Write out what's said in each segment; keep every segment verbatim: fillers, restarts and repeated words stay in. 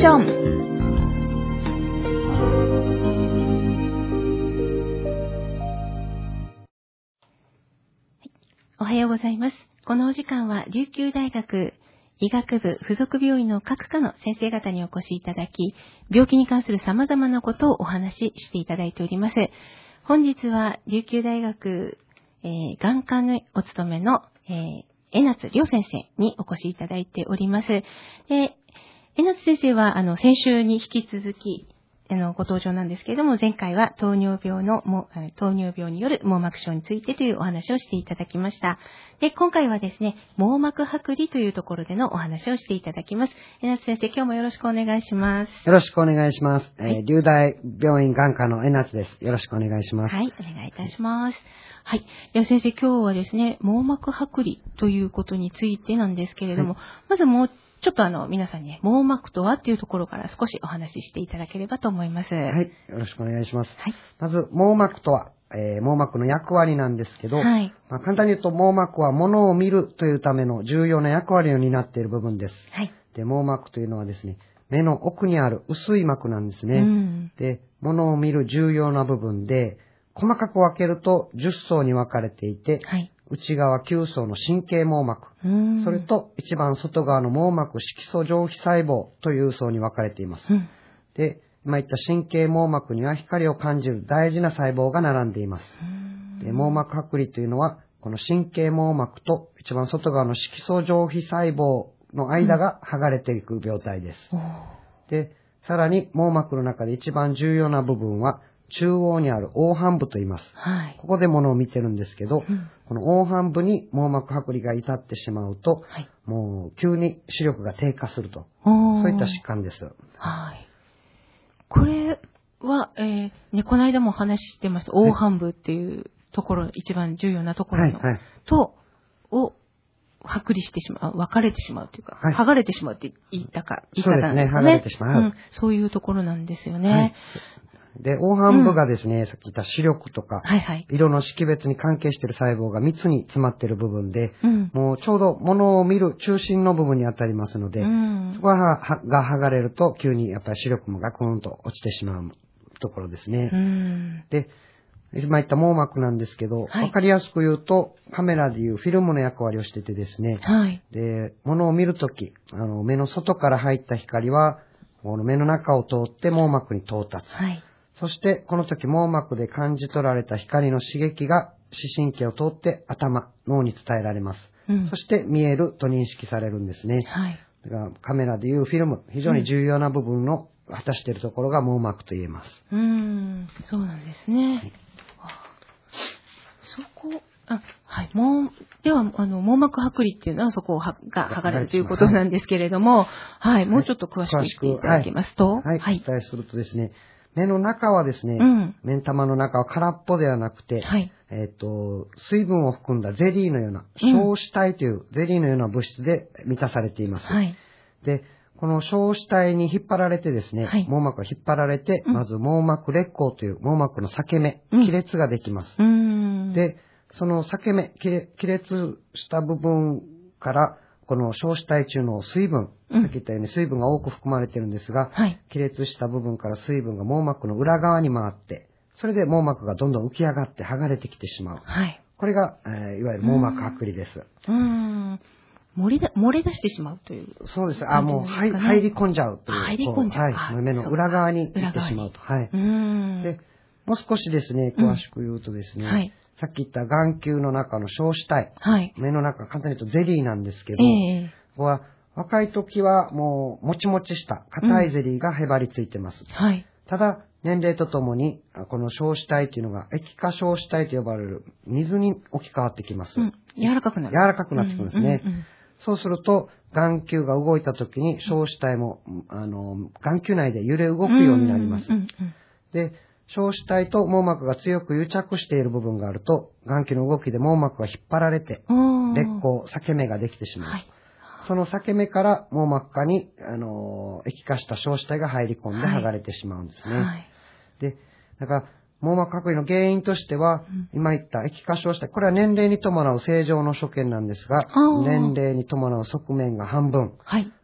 ション。おはようございます。このお時間は琉球大学医学部附属病院の各科の先生方にお越しいただき、病気に関する様々なことをお話ししていただいております。本日は琉球大学、えー、眼科のお勤めの、えー、江夏亮先生にお越しいただいております。で、江夏先生はあの先週に引き続きあのご登場なんですけれども、前回は糖尿病のも糖尿病による網膜症についてというお話をしていただきました。で、今回はですね、網膜剥離というところでのお話をしていただきます。江夏先生、今日もよろしくお願いします。 よろしくお願いします。 はい、 えー、龍大病院眼科の江夏です。よろしくお願いします。 はい、お願いいたします。はい。では先生、今日はですね、網膜剥離ということについてなんですけれども、はい、まずもうちょっとあの、皆さんにね、網膜とはっていうところから少しお話ししていただければと思います。 はい。よろしくお願いします。 はい。 まず、網膜とは、えー、網膜の役割なんですけど、 はい。 まあ、簡単に言うと、網膜は物を見るというための重要な役割を担っている部分です。 はい。 で、網膜というのはですね、目の奥にある薄い膜なんですね。 うん、で、 物を見る重要な部分で、細かく分けるとじゅっ層に分かれていて、はい、内側きゅう層の神経網膜、それと一番外側の網膜色素上皮細胞という層に分かれています。うん、で、今言った神経網膜には光を感じる大事な細胞が並んでいます。で、網膜剥離というのは、この神経網膜と一番外側の色素上皮細胞の間が剥がれていく病態です。うん、で、さらに網膜の中で一番重要な部分は、中央にある黄斑部と言います。はい、ここで物を見てるんですけど、うん、この黄斑部に網膜剥離が至ってしまうと、はい、もう急に視力が低下すると。そういった疾患です。 はい。これは、えーね、この間もお話ししてました、黄斑部っていうところ、はい、一番重要なところの、はいはい、と、を、剥離してしまう、分かれてしまうというか、はい、剥がれてしまうって言ったか、言い方なんですね。そうですね、剥がれてしまう。うん、そういうところなんですよね。はい、 で、黄斑部がですね、うん、さっき言った視力とか、はいはい、色の識別に関係している細胞が密に詰まっている部分で、うん、もうちょうど物を見る中心の部分に当たりますので、うん、そこがが剥がれると急にやっぱり視力もガクンと落ちてしまうところですね。うん、で、今言った網膜なんですけど、はい、わかりやすく言うと、カメラでいうフィルムの役割をしててですね、はい、で、物を見るとき、あの、目の外から入った光は、この目の中を通って網膜に到達。はい、そして、この時網膜で感じ取られた光の刺激が視神経を通って頭、脳に伝えられます。うん、そして見えると認識されるんですね。はい、だからカメラでいうフィルム、非常に重要な部分の果たしているところが網膜と言えます。 うーん、そうなんですね。はい、そこ、あ、はい、もう、では、あの、網膜剥離っていうのはそこが剥がれるということなんですけれども、はい、はい、もうちょっと詳しく言っていただきますと、 はい、はい、お伝えするとですね、目の中はですね、うん、目ん玉の中は空っぽではなくて、はい、えっと、水分を含んだゼリーのような、小子体というゼリーのような物質で満たされています。はい、で、この小子体に引っ張られてですね、はい、網膜が引っ張られて、まず網膜裂孔という網膜の裂け目、うん、亀裂ができます。うん、で、その裂け目、亀裂した部分から、この小子体中の水分、さっき言ったように水分が多く含まれているんですが、はい、亀裂した部分から水分が網膜の裏側に回って、それで網膜がどんどん浮き上がって剥がれてきてしまう。はい、これが、えー、いわゆる網膜剥離です。 うーん、漏れだ、漏れ出してしまうという。 そうです。あ、もう入り込んじゃうという。 入り込んじゃう。 はい。目の裏側に行ってしまうと。はい。うーん。で、もう少しですね、詳しく言うとですね、うん、はい、さっき言った眼球の中の小子体、はい、目の中、簡単に言うとゼリーなんですけど、えー、ここは若い時はもうもちもちした硬いゼリーがへばりついてます。うん、はい、ただ、年齢とともに、この小子体というのが液化小子体と呼ばれる水に置き換わってきます。うん、 柔らかくなる。 柔らかくなってくるんですね。うんうんうん、そうすると、眼球が動いた時に小子体も、あの、眼球内で揺れ動くようになります。うんうんうん、で、小子体と網膜が強く癒着している部分があると、眼球の動きで網膜が引っ張られて、裂孔、裂け目ができてしまう。はい、その裂け目から網膜下に、あの、液化した小子体が入り込んで剥がれてしまうんですね。はいはい、で、だから、網膜剥離の原因としては、うん、今言った液化小子体、これは年齢に伴う正常の所見なんですが、年齢に伴う側面が半分、はい、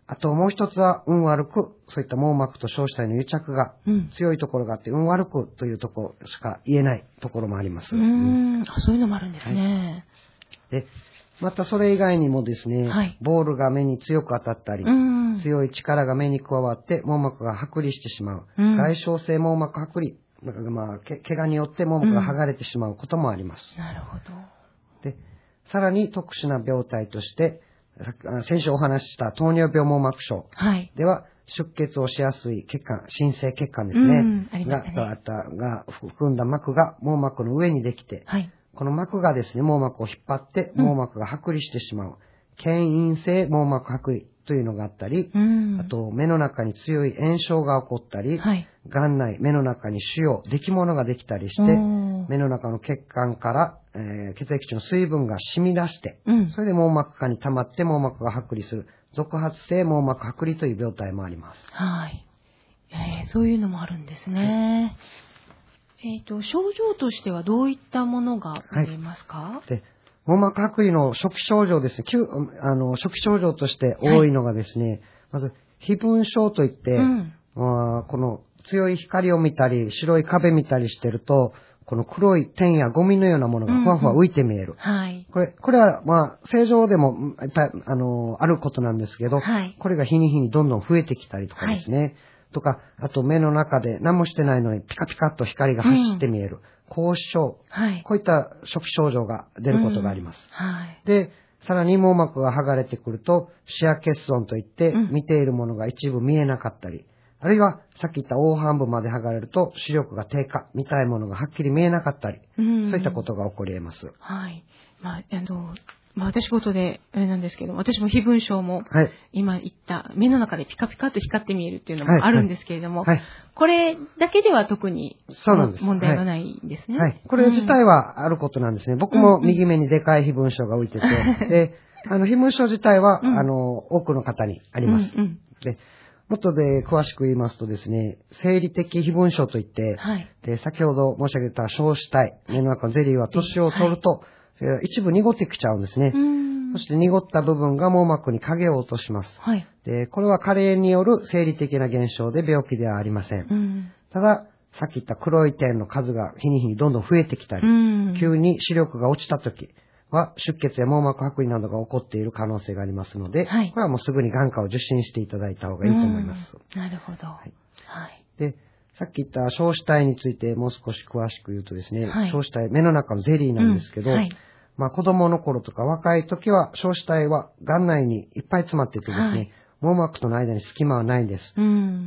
あともう一つは運悪く、そういった網膜と小子体の癒着が強いところがあって、うん、運悪くというところしか言えないところもあります。 うーん、あ、そういうのもあるんですね。 はい、でまたそれ以外にもですね、はい、ボールが目に強く当たったり、強い力が目に加わって網膜が剥離してしまう。うん、外傷性網膜剥離、まあ、け怪我によって網膜が剥がれてしまうこともあります。 うん、なるほど。 で、さらに特殊な病態として、先週お話しした糖尿病網膜症では、はい、出血をしやすい血管、新生血管ですね。うん、ありましたね。が、が、が含んだ膜が網膜の上にできて、はい、この膜がですね、網膜を引っ張って網膜が剥離してしまう。牽引性網膜剥離というのがあったり、うん、あと目の中に強い炎症が起こったり、はい、眼内、目の中に腫瘍、出来物ができたりして、目の中の血管から、えー、血液中の水分が染み出して、うん、それで網膜下に溜まって網膜が剥離する、続発性網膜剥離という病態もあります。 はい。えー、そういうのもあるんですね。はい、えっと、症状としてはどういったものが見えますか？はい、 で網膜剥離の初期症状ですね、あの初期症状として多いのがですね、はい、まず飛蚊症といって、うん、この強い光を見たり白い壁見たりしてると、この黒い点やゴミのようなものがふわふわ浮いて見える。うんうん、はい、これ、これはまあ正常でもいっぱいあのあることなんですけど、はい、これが日に日にどんどん増えてきたりとかですね、はい、とか、あと目の中で何もしてないのにピカピカっと光が走って見える。うん、高視症、はい、こういった初期症状が出ることがあります。うん、はい、で、さらに網膜が剥がれてくると、視野欠損といって、うん、見ているものが一部見えなかったり、あるいはさっき言った黄斑部まで剥がれると視力が低下、見たいものがはっきり見えなかったり、うん、そういったことが起こり得ます。 はい。まあ、あの、まあ、私事であれなんですけど、私も飛蚊症も、はい、今言った目の中でピカピカと光って見えるっていうのもあるんですけれども、はいはいはい、これだけでは特に問題がないんですね。 はいはい、これ自体はあることなんですね。僕も右目にでかい飛蚊症が浮いてて、うんうん、で、あの飛蚊症自体は、うん、あの多くの方にあります。うんうん、でもっとで詳しく言いますとですね、生理的飛蚊症といって、はい、で先ほど申し上げた小子体、目の中のゼリーは年を取ると、はい、一部濁ってきちゃうんですね。そして濁った部分が網膜に影を落とします。はい、でこれは加齢による生理的な現象で病気ではありません。うん、ただ、さっき言った黒い点の数が日に日にどんどん増えてきたり、急に視力が落ちたときは出血や網膜剥離などが起こっている可能性がありますので、はい、これはもうすぐに眼科を受診していただいた方がいいと思います。 なるほど。はいはい、でさっき言った小子体についてもう少し詳しく言うとですね、はい、小子体、目の中のゼリーなんですけど、うんはい、まあ子供の頃とか若い時は小子体は眼内にいっぱい詰まっていてですね、はい、網膜との間に隙間はないんです。うん、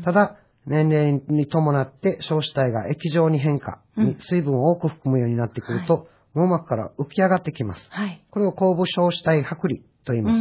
ただ、年齢に伴って小子体が液状に変化、うん、水分を多く含むようになってくると、はい、網膜から浮き上がってきます。はい、これを後部小子体剥離と言います。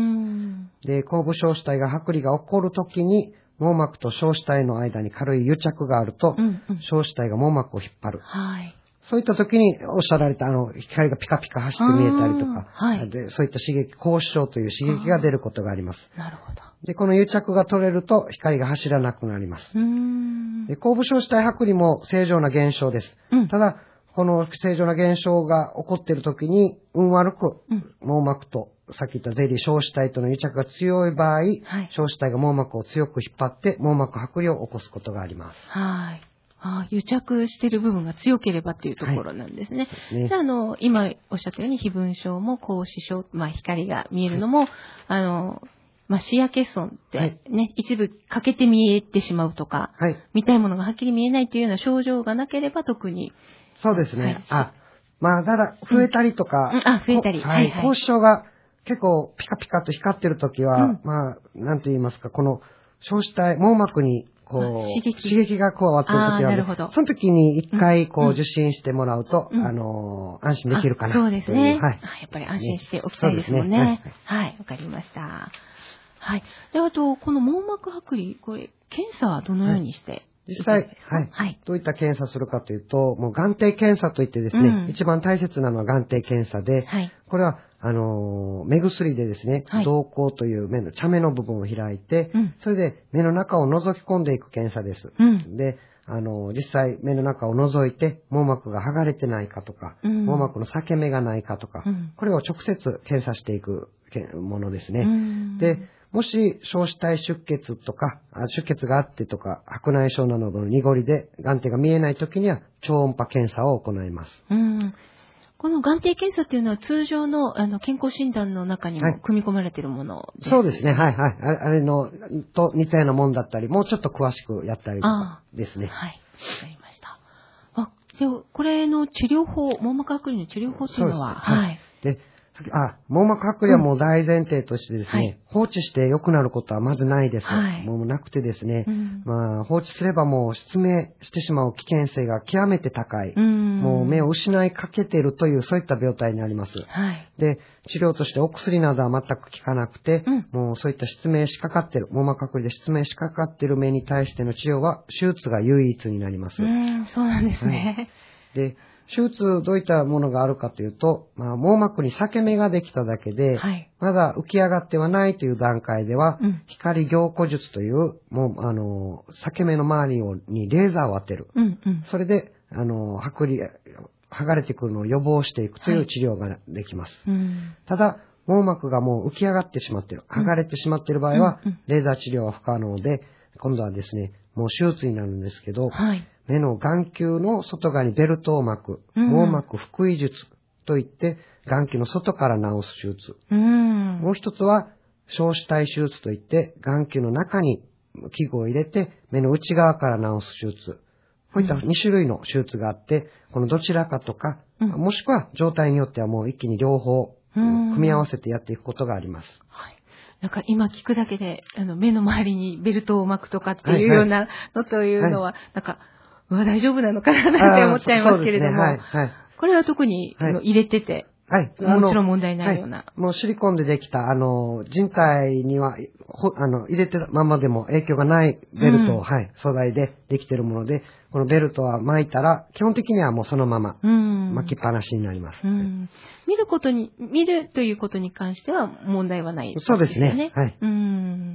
で、後部小子体が剥離が起こるときに、網膜と小子体の間に軽い癒着があると、うんうん、小子体が網膜を引っ張る。はい、そういったときにおっしゃられたあの光がピカピカ走って見えたりとか、はい、でそういった刺激、高視症という刺激が出ることがあります。 なるほど。 で、この癒着が取れると光が走らなくなります。うーんで後部小子体剥離も正常な現象です。うん、ただ、この正常な現象が起こっているときに、運悪く、網膜と、さっき言ったゼリー小子体との癒着が強い場合、はい、小子体が網膜を強く引っ張って、網膜剥離を起こすことがあります。 はい。ああ、癒着している部分が強ければっていうところなんですね。はい、ねじゃあ、あの、今おっしゃったように、飛蚊症も高視症、まあ、光が見えるのも、はい、あの、まあ、視野欠損ってね、はい、一部欠けて見えてしまうとか、はい、見たいものがはっきり見えないというような症状がなければ特に。 そうですね。はい、あ、まあ、ただ、増えたりとか、 うんうん、あ、増えたり。 はい、はい。高視症が結構ピカピカと光ってるときは、うん、まあ、なんと言いますか、この、小子体、網膜に、こう、刺激、刺激が加わってるときは、ね、その時に一回、こう、うん、受診してもらうと、うん、あのー、安心できるかな。 そうですね。はい。やっぱり安心しておきたいですもんね。ねはい、わ、はい、かりました。はい。で、あと、この網膜剥離、これ、検査はどのようにして、はい実際、はい、はい。どういった検査するかというと、もう眼底検査といってですね、うん、一番大切なのは眼底検査で、はい、これは、あのー、目薬でですね、はい、瞳孔という目の茶目の部分を開いて、うん、それで目の中を覗き込んでいく検査です。うん、で、あのー、実際目の中を覗いて、網膜が剥がれてないかとか、うん、網膜の裂け目がないかとか、うん、これを直接検査していくものですね。うん、で、 もし、小子体出血とか、出血があってとか、白内障などの濁りで眼底が見えないときには、超音波検査を行います。 うん。この眼底検査っていうのは通常のあの健康診断の中にも組み込まれているものです、 はい、そうですね。はいはい。あれのと似たようなもんだったり、もうちょっと詳しくやったりとかですね。 はい。わかりました。あ、で、これの治療法、網膜剥離の治療法っていうのは、 はい。で、あ、網膜剥離はもう大前提としてですね、うんはい、放置して良くなることはまずないです。はい、もうなくてですね、うん、まあ放置すればもう失明してしまう危険性が極めて高い、うん、もう目を失いかけているというそういった病態になります。はい、で、治療としてお薬などは全く効かなくて、うん、もうそういった失明しかかっている、網膜剥離で失明しかかっている目に対しての治療は手術が唯一になります。 うん、そうなんですね。 はい、で手術どういったものがあるかというと、まあ、網膜に裂け目ができただけで、はい、まだ浮き上がってはないという段階では、うん、光凝固術という、もう、あの、裂け目の周りをにレーザーを当てる。うんうん、それで、あの、剥離、剥がれてくるのを予防していくという治療ができます。はいうん、ただ、網膜がもう浮き上がってしまっている、剥がれてしまっている場合は、うんうん、レーザー治療は不可能で、今度はですね、もう手術になるんですけど、はい目の眼球の外側にベルトを巻く、網膜複位術といって、眼球の外から治す手術。うん、もう一つは、小子体手術といって、眼球の中に器具を入れて、目の内側から治す手術。こういったに種類の手術があって、このどちらかとか、うん、もしくは状態によってはもう一気に両方、組み合わせてやっていくことがあります。 はいなんか今聞くだけで、あの目の周りにベルトを巻くとかっていうようなのというのは、はいはい、なんか、うわ、大丈夫なのかななんて思っちゃいますけれども、ねはいはい、これは特に、はい、入れてて、はい、もちろん問題ないような、はい。 もうシリコンでできた、あの、人体には、ほあの、入れてたままでも影響がないベルトを、うん、はい、素材でできているもので、このベルトは巻いたら、基本的にはもうそのまま、巻きっぱなしになります、 うん。見ることに、見るということに関しては問題はないですね。 そうですね。はい。 うん、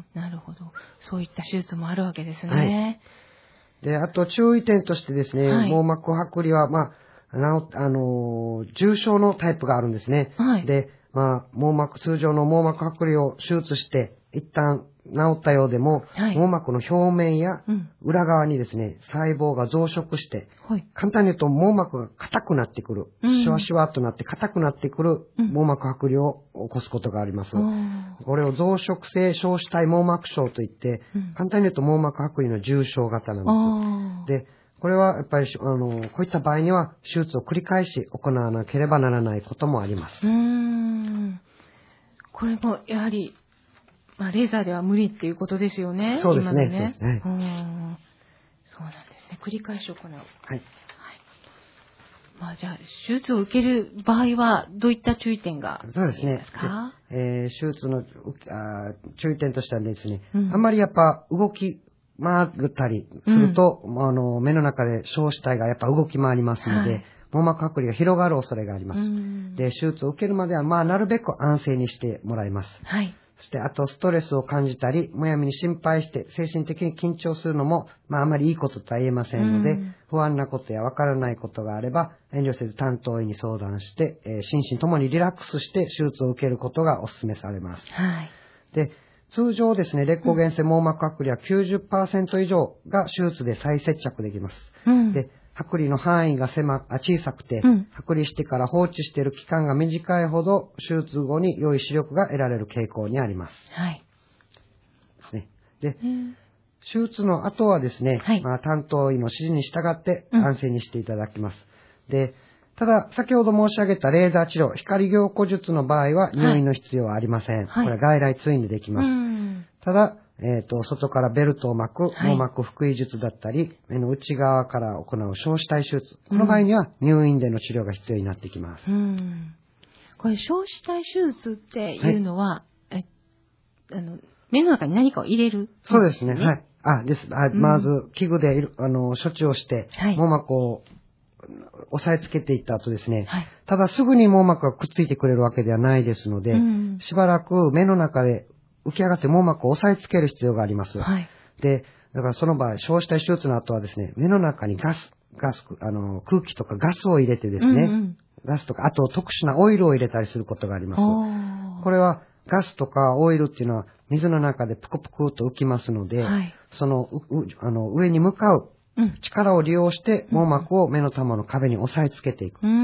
なるほど。そういった手術もあるわけですね。はいで、あと注意点としてですね、はい、網膜剥離は、まあ、なあのー、重症のタイプがあるんですね。はい、で、まあ、網膜、通常の網膜剥離を手術して、一旦治ったようでも、はい、網膜の表面や裏側にですね、細胞が増殖して、はい、簡単に言うと網膜が硬くなってくる、うん、シュワシュワとなって硬くなってくる網膜剥離を起こすことがあります。うん、これを増殖性小子体網膜症といって、うん、簡単に言うと網膜剥離の重症型なんです。で、これはやっぱりあのこういった場合には手術を繰り返し行わなければならないこともあります。 うーんこれもやはりまあ、レーザーでは無理っていうことですよね。 そうですね。 今のね。 そうですね。 うん。そうなんですね。繰り返し行う。はい。はい。まあ、じゃあ、手術を受ける場合は、どういった注意点がありますか？そうですね。 えー、手術のあ注意点としてはですね、うん、あんまりやっぱ動き回ったりすると、うん、あの目の中で小子体がやっぱ動き回りますので、はい、網膜剥離が広がる恐れがあります。うん、で、手術を受けるまでは、まあ、なるべく安静にしてもらいます。はい。そして、あと、ストレスを感じたり、むやみに心配して、精神的に緊張するのも、まあ、あまりいいこととは言えませんので、うん、不安なことやわからないことがあれば、遠慮せず担当医に相談して、えー、心身ともにリラックスして手術を受けることがお勧めされます。はい。で、通常ですね、劣光原性網膜剥離は きゅうじゅっパーセント 以上が手術で再接着できます。うん、で、剥離の範囲が狭あ小さくて、うん、剥離してから放置している期間が短いほど、手術後に良い視力が得られる傾向にあります。はい。ですね。で、手術の後はですね、はい、まあ、担当医の指示に従って安静にしていただきます。うん、で、ただ、先ほど申し上げたレーザー治療、光凝固術の場合は入院の必要はありません。はい、これは外来通院でできます。うん、ただ、えっと、外からベルトを巻く網膜複位術だったり、はい、目の内側から行う小子体手術。この場合には入院での治療が必要になってきます。うん、 これ、小子体手術っていうのは、はい、えあの目の中に何かを入れる、ね、 そうですね。はい。あ、です。あまず、器具であの処置をして、はい、網膜を押さえつけていった後ですね、はい、ただすぐに網膜がくっついてくれるわけではないですので、うん、しばらく目の中で浮き上がって網膜を押さえつける必要があります。はい、で、だからその場合、小子体手術の後はですね、目の中にガス、ガス、あの、空気とかガスを入れてですね、うんうん、ガスとか、あと特殊なオイルを入れたりすることがあります。これはガスとかオイルっていうのは水の中でぷくぷくと浮きますので、はい、その、う、あの、上に向かう力を利用して網膜を目の玉の壁に押さえつけていく。うん、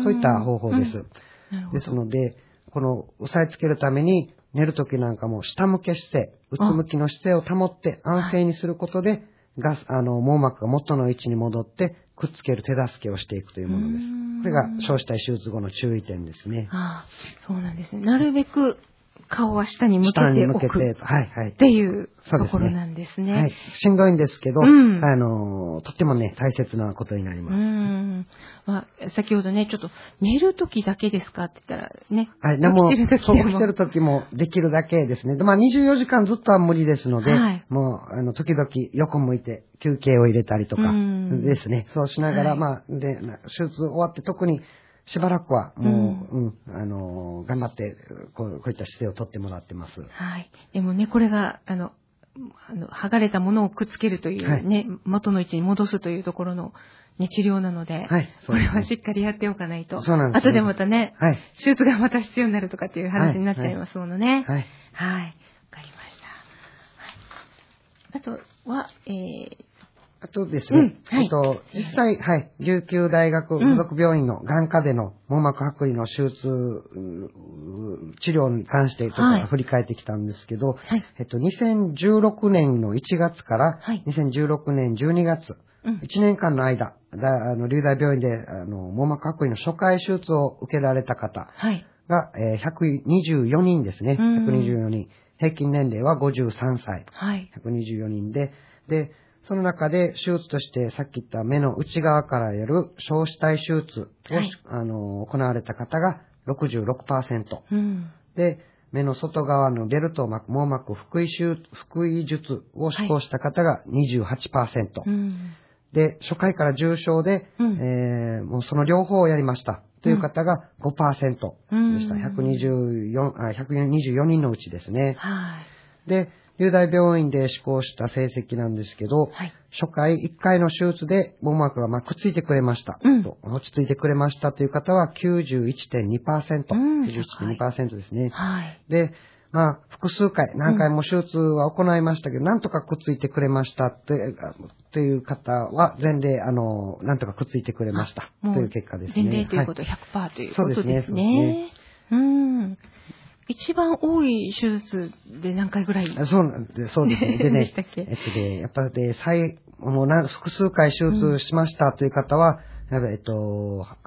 そういった方法です。うん、ですので、この押さえつけるために寝るときなんかも下向け姿勢、うつむきの姿勢を保って安静にすることで、ガス、あの、網膜が元の位置に戻ってくっつける手助けをしていくというものです。これが小死体手術後の注意点ですね。 ああ、そうなんですね。なるべく顔は下に向けておく。下に向けて、はいはい。っていうところなんですね。はい。 しんどいんですけど、うん、あの、とってもね、大切なことになります。うん。まあ、先ほどね、ちょっと寝るときだけですかって言ったらね。 はい。でも、起きてるときも。起きてるときもできるだけですね。まあ、にじゅうよじかんずっとは無理ですので、はい、もう、あの、時々横向いて休憩を入れたりとかですね。そうしながら、はい、まあ、で、手術終わって特に、しばらくはもう、うん、うん、あのー、頑張ってこう、こういった姿勢をとってもらってます。 はい。でもね、これが、あの、あの、剥がれたものをくっつけるというね、はい、元の位置に戻すというところの、ね、治療なので、はい、これはしっかりやっておかないと。そうなんです、ね。後でまたね、はい、手術がまた必要になるとかっていう話になっちゃいますものね。はい。はい。はい。わかりました。はい。あとは、えー、 あとですね、うんはい、えっと、実際、はい、琉球大学附属病院の眼科での網膜剥離の手術、治療に関してちょっと振り返ってきたんですけど、はい、えっと、にせんじゅうろくねんのいちがつからにせんじゅうろくねんじゅうにがつ、はい、いちねんかんの間、だあの琉大病院であの網膜剥離の初回手術を受けられた方が、はいえー、ひゃくにじゅうよにんですね、ひゃくにじゅうよにん。平均年齢はごじゅうさんさい。はい、ひゃくにじゅうよにんで、で、その中で手術としてさっき言った目の内側からやる小死体手術を、はい、あの行われた方が ろくじゅうろくパーセント、うん、で目の外側のベルト膜網膜腹囲手腹囲術を施行した方が にじゅうはちパーセント、はいうん、で初回から重症で、うんえー、もうその両方をやりましたという方が ごパーセントでした、うん、ひゃくにじゅうよん、あ、ひゃくにじゅうよにんのうちですね、はい、で琉大病院で施行した成績なんですけど、はい、初回いっかいの手術で網膜がまあくっついてくれました、うん、と落ち着いてくれましたという方は きゅうじゅういってんにパーセント、うん、きゅうじゅういってんにパーセント ですね、はい、で、まあ、複数回何回も手術は行いましたけど、うん、なんとかくっついてくれましたってという方は前例あのなんとかくっついてくれましたという結果ですね。 前例ということは ひゃくパーセント、はい、ということですね。そうですね。そうですね。うん。一番多い手術で何回ぐらいそうなんで、そうですね。でね、えっとね、やっぱり最、もうな複数回手術しましたという方は、うん、えっと、はい、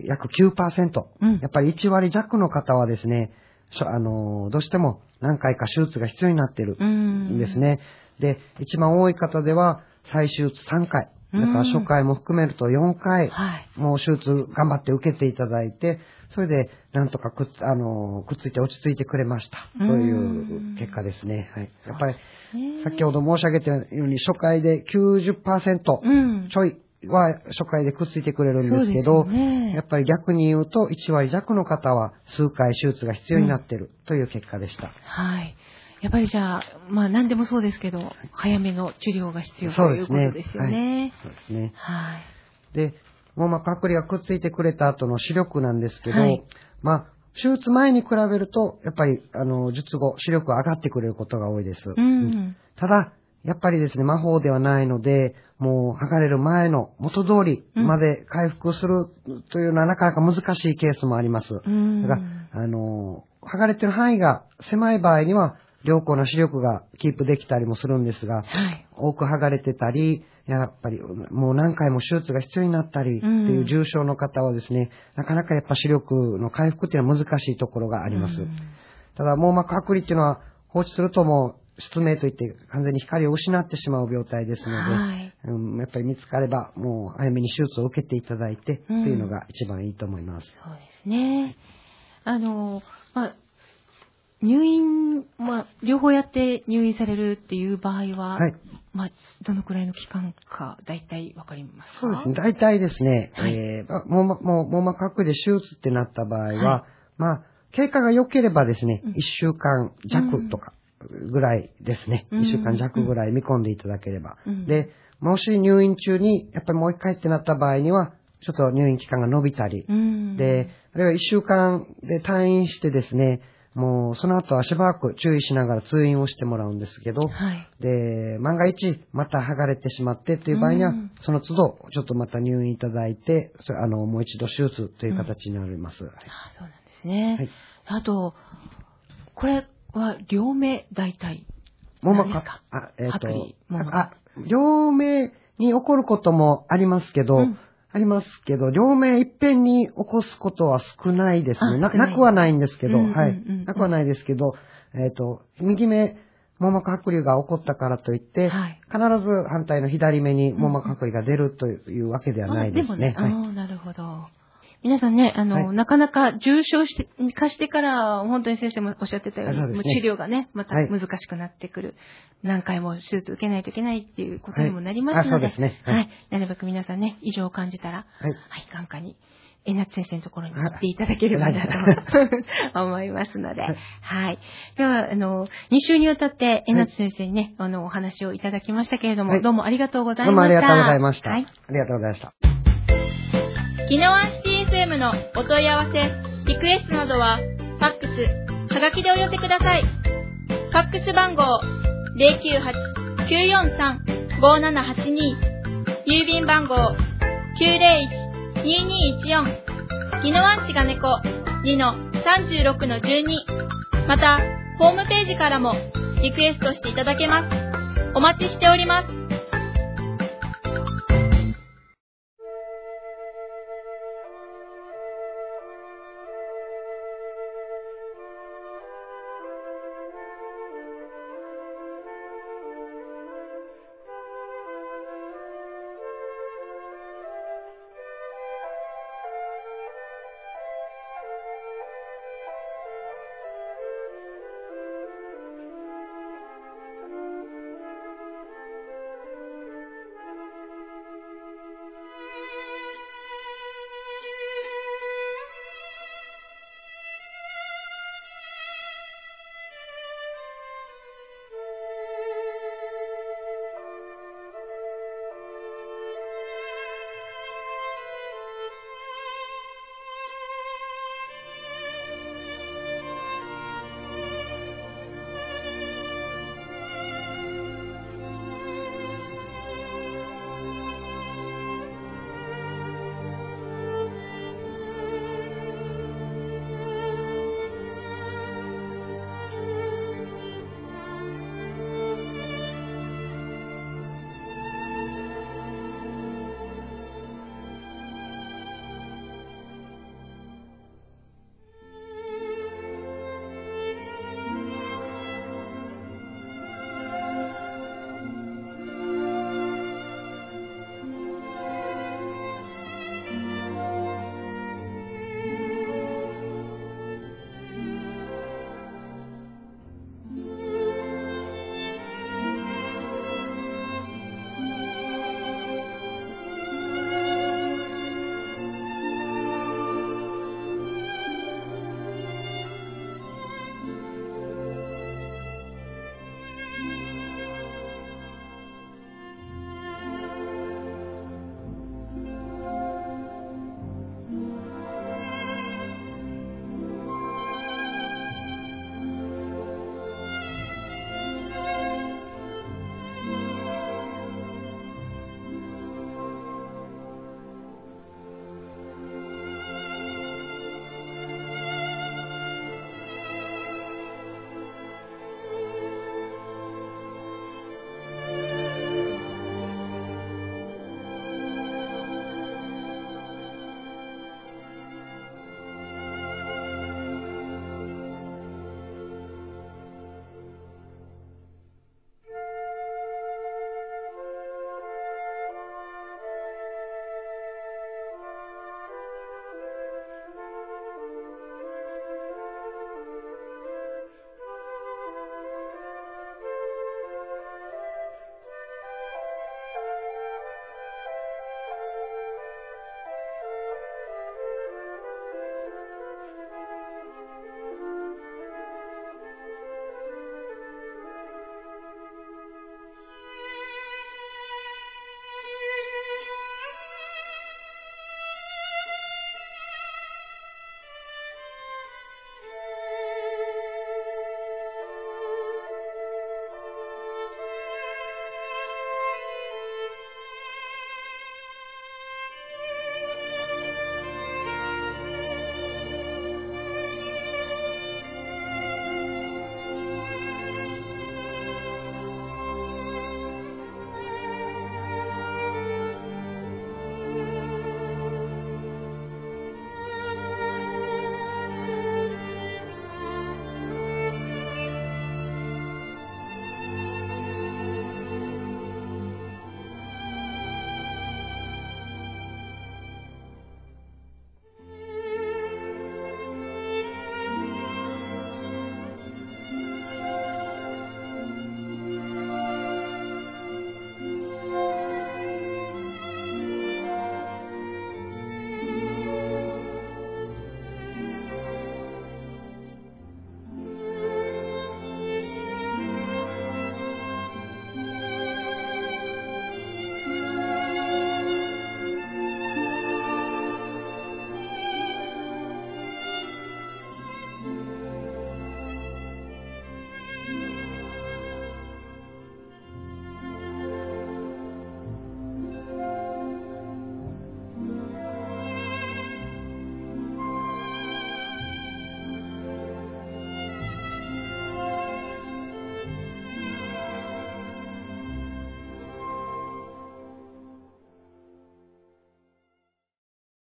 約 きゅうパーセント、うん。やっぱりいちわり弱の方はですね、あの、どうしても何回か手術が必要になっているんですね。で、一番多い方では再手術さんかい。だから初回も含めるとよんかい、はい、もう手術頑張って受けていただいて、それでなんとかくっつ、あの、くっついて落ち着いてくれましたという結果ですね。はい。やっぱり先ほど申し上げたように初回で きゅうじゅっパーセント ちょいは初回でくっついてくれるんですけど、ね、やっぱり逆に言うといちわり弱の方は数回手術が必要になっているという結果でした。うん、 はい。やっぱりじゃあ、まあ何でもそうですけど、早めの治療が必要ということですよね。 そうですね。はい。で、網膜剥離がくっついてくれた後の視力なんですけど、はい、まあ、手術前に比べると、やっぱり、あの、術後、視力が上がってくれることが多いです。うん、ただ、やっぱりですね、魔法ではないので、もう剥がれる前の元通りまで回復するというのはなかなか難しいケースもあります。うん、だから、あの、剥がれてる範囲が狭い場合には、良好な視力がキープできたりもするんですが、はい、多く剥がれてたり、やっぱりもう何回も手術が必要になったりっていう重症の方はですね、うん、なかなかやっぱ視力の回復っていうのは難しいところがあります。うん、ただ網膜剥離っていうのは放置するともう失明といって完全に光を失ってしまう病態ですので、はい、うん、やっぱり見つかればもう早めに手術を受けていただいてっていうのが一番いいと思います。 うん、そうですね。あの、まあ入院、まあ、両方やって入院されるっていう場合は、はい、まあ、どのくらいの期間か、だいたいわかりますか？ そうですね。だいたいですね、はい、えー、もう、もう、網膜剥離で手術ってなった場合は、はい、まあ、経過が良ければですね、うん、いっしゅうかん弱とかぐらいですね。うん、いっしゅうかん弱ぐらい見込んでいただければ。うん、で、もし入院中に、やっぱりもう一回ってなった場合には、ちょっと入院期間が伸びたり、うん、で、あるいはいっしゅうかんで退院してですね、 もうその後はしばらく注意しながら通院をしてもらうんですけど、 はい、 で、万が一また剥がれてしまってという場合には、うん、その都度ちょっとまた入院いただいて、それあのもう一度手術という形になります。うん、ああ、そうなんですね。はい、あと、これは両目大体何ですか？ あ、えっと、あ、両目に起こることもありますけど、うん、ありますけど、両目いっぺんに起こすことは少ないですね。な、なくはないんですけど、うんうんうんうん、はい。なくはないですけど、えっと、右目、網膜剥離が起こったからといって、はい、必ず反対の左目に網膜剥離が出るというわけではないですね。 あ、でもね、はい、なるほど。皆さんね、あの、はい、なかなか重症して、化してから、本当に先生もおっしゃってたように、ね、治療がね、また難しくなってくる。はい、何回も手術受けないといけないっていうことにもなりますので、はい、そうですね。はい、はい。なるべく皆さんね、異常を感じたら、はい、はい、眼科に、江夏先生のところに行っていただければなと思いますので、はい。はい、では、あの、に週にわたって江夏先生にね、はい、あの、お話をいただきましたけれども、はい、どうもありがとうございました。どうもありがとうございました。はい。ありがとうございました。 宜野湾シティ エフエム のお問い合わせ、リクエストなどは、ファックス、はがきでお寄せください。ファックス番号 ゼロきゅうはち きゅうよんさん ごーななはちに、郵便番号 きゅうゼロいち にーにーいちよん、宜野湾市が猫 にのさんじゅうろくのじゅうに、また、ホームページからもリクエストしていただけます。お待ちしております。